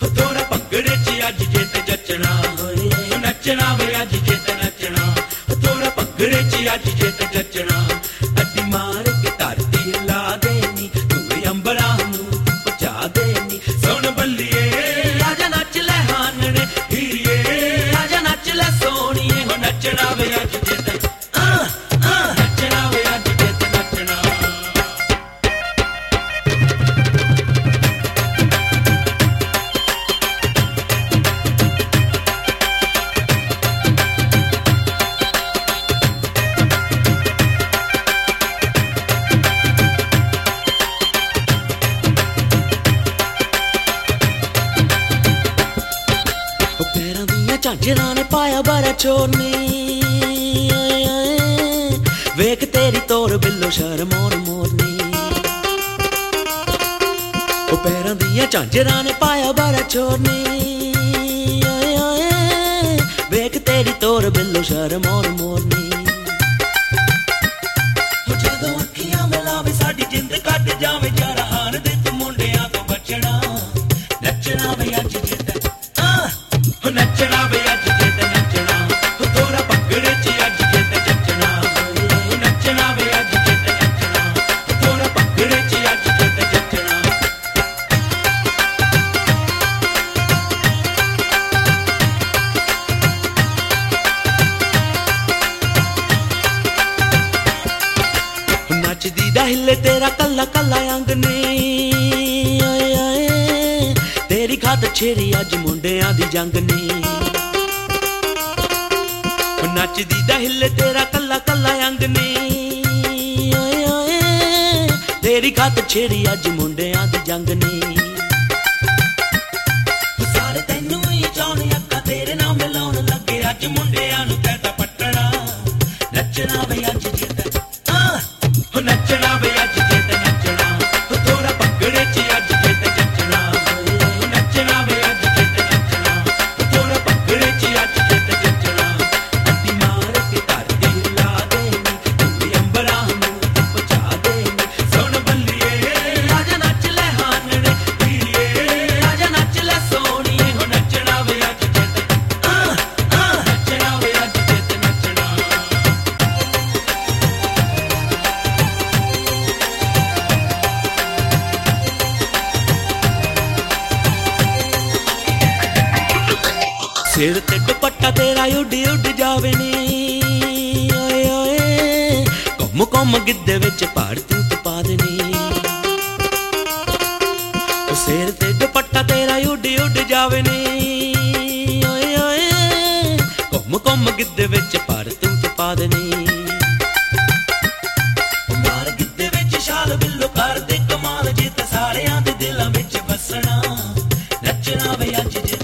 ਥੋੜਾ ਭੰਗੜੇ 'ਚ ਅੱਜ ਜੇ ਤੇ ਜੱਚਣਾ ਨੱਚਣਾ ਵੇ ਅੱਜ ਜੇ ਤੇ ਨੱਚਣਾ ਥੋੜਾ ਭੰਗੜੇ 'ਚ ਅੱਜ ਜੇ ਤੇ ਜੱਚਣਾ ਅੱਡੀ ਮਾਰ ਕੇ ਧਰਤੀ ਹਿਲਾ ਦੇਣੀ ਤੂੰ ਅੰਬਰਾਂ ਨੂੰ ਪਹੁੰਚਾ ਦੇਣੀ ਸੁਣ ਬੱਲੀਏ ਆਜਾ ਨੱਚ ਲੈ ਹਾਨਣੇ ਹੀਰੀਏ ਆਜਾ ਨੱਚ ਲੈ ਸੋਹਣੀਏ ਹੋ ਨੱਚਣਾ ਵੇ ਅੱਜ ਜੇ ਤੇ ਨੱਚਣਾ ਵੇ ਅੱਜ ਜੇ ਤੇ ਨੱਚਣਾ ਝਾਂਜਰਾਂ ਨੇ ਪਾਇਆ ਬਾਰਾ ਚੋਰਨੀ ਵੇਖ ਤੇਰੀ ਤੋਰ ਬਿੱਲੋ ਸ਼ਰਮੋਰ ਮੋਰਨੀ ਉਹ ਪੈਰਾਂ ਦੀਆਂ ਝਾਂਜਰਾਂ ਨੇ ਪਾਇਆ ਬਾਰਾ ਚੋਰਨੀ ਵੇਖ ਤੇਰੀ ਤੋਰ ਬਿੱਲੋ ਸ਼ਰਮੋਰ ਮੋਰਨੀ ਜਦੋਂ ਅੱਖੀਆਂ ਮਿਲਾਵੇ ਸਾਡੀ ਜਿੰਦ ਕੱਟ ਜਾਵੇ ਯਾਰਾ ਹਾਰ ਦੇ ਤੂੰ ਮੁੰਡਿਆਂ ਤੋਂ ਬਚਣਾ ਨੱਚਣਾ ਵੇ ਅੱਜ ਜਿੱਤ ਨੱਚਣਾ ਵੇ ਅੱਜ ਜੇ ਤੇ ਨੱਚਣਾ ਥੋੜਾ ਭੰਗੜੇ 'ਚ ਅੱਜ ਜੇ ਤੇ ਜੱਚਣਾ ਨੱਚਣਾ ਵੇ ਅੱਜ ਜੇ ਤੇ ਨੱਚਣਾ ਥੋੜਾ ਭੰਗੜੇ 'ਚ ਅੱਜ ਜੇ ਤੇ ਜੱਚਣਾ ਨੱਚਦੀ ਦਾ ਹਿੱਲੇ ਤੇਰਾ ਕੱਲਾ ਕੱਲਾ ਅੰਗ ਨੇ ਤੇਰੀ ਖਾਤ ਛੇੜੀ ਅੱਜ ਮੁੰਡਿਆਂ ਦੀ ਜੰਗ ਨੇ ਨੱਚਦੀ ਦਾ ਹਿੱਲੇ ਤੇਰਾ ਕੱਲਾ ਕੱਲਾ ਅੰਗ ਨੇ ਤੇਰੀ ਖਾਤ ਛੇੜੀ ਅੱਜ ਮੁੰਡਿਆਂ ਦੀ ਜੰਗ ਨੇ ਸਾਰੇ ਤੈਨੂੰ ਹੀ ਚਾਹੁੰਦੇ ਅੱਖਾਂ ਤੇਰੇ ਨਾਲ ਮਿਲਾਉਣ ਲੱਗੇ ਅੱਜ ਮੁੰਡਿਆਂ ਨੂੰ ਕਹਿਤਾ ਪੱਟਣਾ ਨੱਚਣਾ ਵੇ ਅੱਜ ਜਿੱਤ ਨੱਚਣਾ ਵੇ ਅੱਜ ਜਿੱਤ ਨੱਚਣਾ ਥੋੜਾ ਭੰਗੜੇ 'ਚ ਅੱਜ ਜਿੱਤ ਜੱਚਣਾ ਨੱਚਣਾ ਵੇ ਅੱਜ ਜਿੱਤ ਨੱਚਣਾ ਥੋੜਾ ਭੰਗੜੇ 'ਚ ਅੱਜ ਜਿੱਤ ਜੱਚਣਾ ਅੱਡੀ ਮਾਰ ਕੇ ਧਰਤੀ ਹਿਲਾ ਦੇਣੀ ਤੂੰ ਅੰਬਰਾਂ ਨੂੰ ਪਹੁੰਚਾ ਦੇਣੀ ਸੁਣ ਬੱਲੀਏ ਆਜਾ ਨੱਚ ਲੈ ਹਾਨਣੇ ਹੀਰੀਏ ਆਜਾ ਨੱਚ ਲੈ ਸੋਹਣੀਏ ਹੋ ਨੱਚਣਾ ਵੇ ਅੱਜ ਜਿੱਤ ਨੱਚਣਾ ਵੇ ਅੱਜ ਜਿੱਤ ਨੱਚਣਾ ਸਿਰ ਤੇ ਦੁਪੱਟਾ ਤੇਰਾ ਉੱਡ ਉੱਡ ਜਾਵੇ ਨੀ ਓਏ ਓਏ ਘੁੰਮ ਘੁੰਮ ਗਿੱਧੇ ਵਿੱਚ ਭਾਰ ਤੂੰ ਪਾ ਦੇਣੀ ਸਿਰ ਤੇ ਦੁਪੱਟਾ ਤੇਰਾ ਉੱਡ ਉੱਡ ਜਾਵੇ ਨੀ ਓਏ ਓਏ ਘੁੰਮ ਘੁੰਮ ਗਿੱਧੇ ਵਿੱਚ ਭਾਰ ਤੂੰ ਪਾ ਦੇਣੀ ਮਾਰ ਗਿੱਧੇ ਵਿੱਚ ਛਾਲ ਬਿੱਲੋ ਕਰਦੇ ਕਮਾਲ ਜਿੱਤ ਸਾਰਿਆਂ ਦੇ ਦਿਲਾਂ ਵਿੱਚ ਵਸਣਾ ਨੱਚਣਾ ਵੇ ਅੱਜ